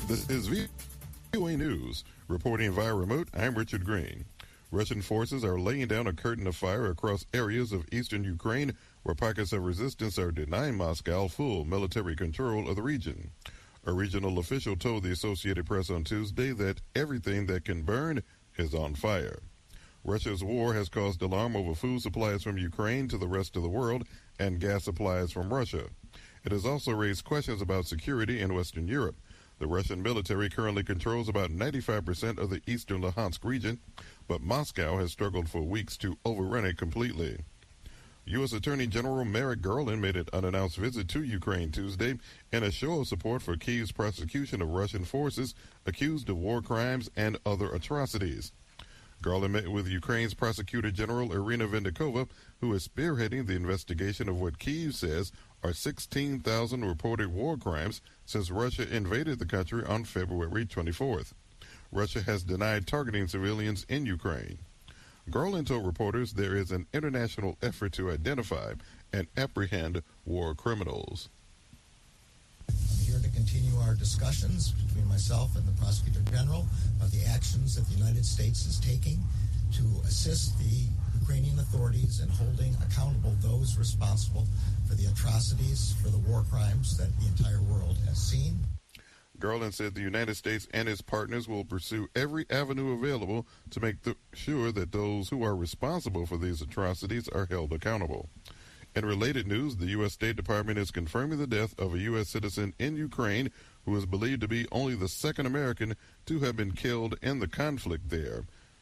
This is VOA News. Reporting via remote, I'm Richard Green. Russian forces are laying down a curtain of fire across areas of eastern Ukraine where pockets of resistance are denying Moscow full military control of the region. A regional official told the Associated Press on Tuesday that everything that can burn is on fire. Russia's war has caused alarm over food supplies from Ukraine to the rest of the world and gas supplies from Russia. It has also raised questions about security in Western Europe. The Russian military currently controls about 95% of the eastern Luhansk region, but Moscow has struggled for weeks to overrun it completely. U.S. Attorney General Merrick Garland made an unannounced visit to Ukraine Tuesday in a show of support for Kyiv's prosecution of Russian forces accused of war crimes and other atrocities. Garland met with Ukraine's Prosecutor General Irina Vindikova, who is spearheading the investigation of what Kyiv says are 16,000 reported war crimes since Russia invaded the country on February 24th. Russia has denied targeting civilians in Ukraine. Garland told reporters there is an international effort to identify and apprehend war criminals. I'm here to continue our discussions between myself and the Prosecutor General of the actions that the United States is taking to assist the Ukrainian authorities in holding accountable those responsible for the atrocities, for the war crimes that the entire world has seen. Garland said the United States and its partners will pursue every avenue available to make sure that those who are responsible for these atrocities are held accountable. In related news, the U.S. State Department is confirming the death of a U.S. citizen in Ukraine who is believed to be only the second American to have been killed in the conflict there.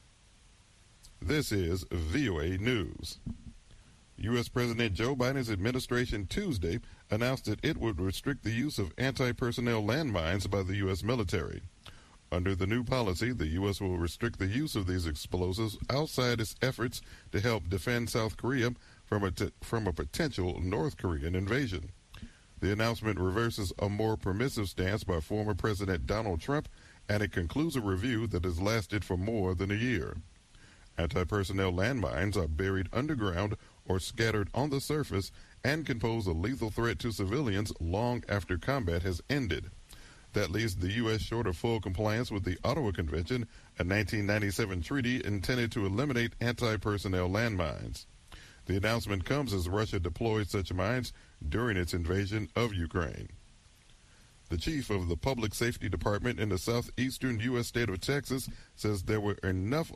This is VOA News. U.S. President Joe Biden's administration Tuesday announced that it would restrict the use of anti-personnel landmines by the U.S. military. Under the new policy, the U.S. will restrict the use of these explosives outside its efforts to help defend South Korea from a potential North Korean invasion. The announcement reverses a more permissive stance by former President Donald Trump, and it concludes a review that has lasted for more than a year. Anti-personnel landmines are buried underground or scattered on the surface and can pose a lethal threat to civilians long after combat has ended. That leaves the U.S. short of full compliance with the Ottawa Convention, a 1997 treaty intended to eliminate anti-personnel landmines. The announcement comes as Russia deployed such mines during its invasion of Ukraine. The chief of the Public Safety Department in the southeastern U.S. state of Texas says there were enough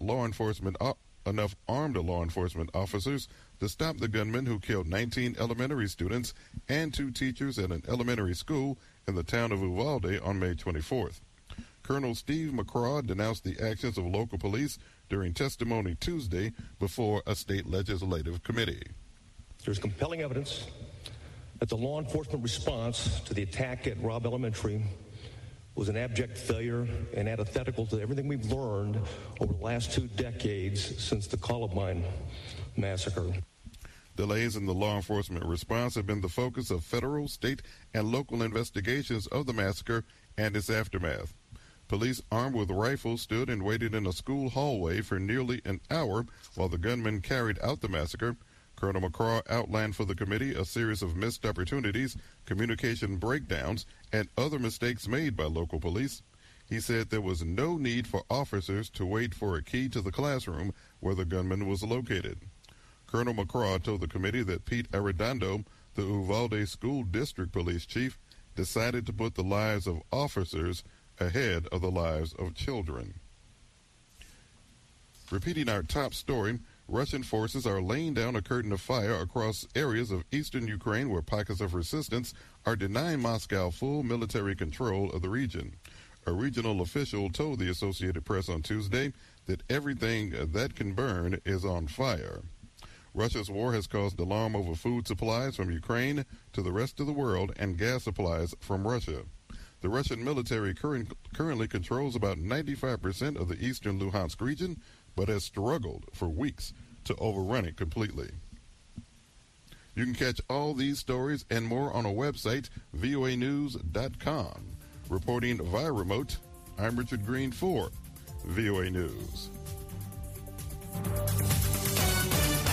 armed law enforcement officers to stop the gunman who killed 19 elementary students and 2 teachers at an elementary school in the town of Uvalde on May 24th. Colonel Steve McCraw denounced the actions of local police during testimony Tuesday before a state legislative committee. There's compelling evidence that the law enforcement response to the attack at Robb Elementary was an abject failure and antithetical to everything we've learned over the last 2 decades since the Columbine massacre. Delays in the law enforcement response have been the focus of federal, state, and local investigations of the massacre and its aftermath. Police armed with rifles stood and waited in a school hallway for nearly an hour while the gunman carried out the massacre. Colonel McCraw outlined for the committee a series of missed opportunities, communication breakdowns, and other mistakes made by local police. He said there was no need for officers to wait for a key to the classroom where the gunman was located. Colonel McCraw told the committee that Pete Arredondo, the Uvalde School District Police Chief, decided to put the lives of officers ahead of the lives of children. Repeating our top story, Russian forces are laying down a curtain of fire across areas of eastern Ukraine where pockets of resistance are denying Moscow full military control of the region. A regional official told the Associated Press on Tuesday that everything that can burn is on fire. Russia's war has caused alarm over food supplies from Ukraine to the rest of the world and gas supplies from Russia. The Russian military currently controls about 95% of the eastern Luhansk region, but has struggled for weeks to overrun it completely. You can catch all these stories and more on our website, voanews.com. Reporting via remote, I'm Richard Green for VOA News.